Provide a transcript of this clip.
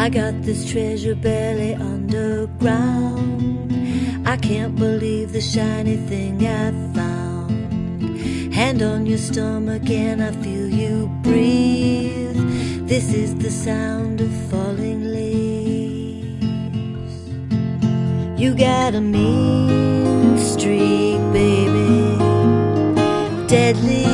I got this treasure barely underground. I can't believe the shiny thing I found. Hand on your stomach and I feel you breathe. This is the sound of falling leaves. You got a mean streak, baby, deadly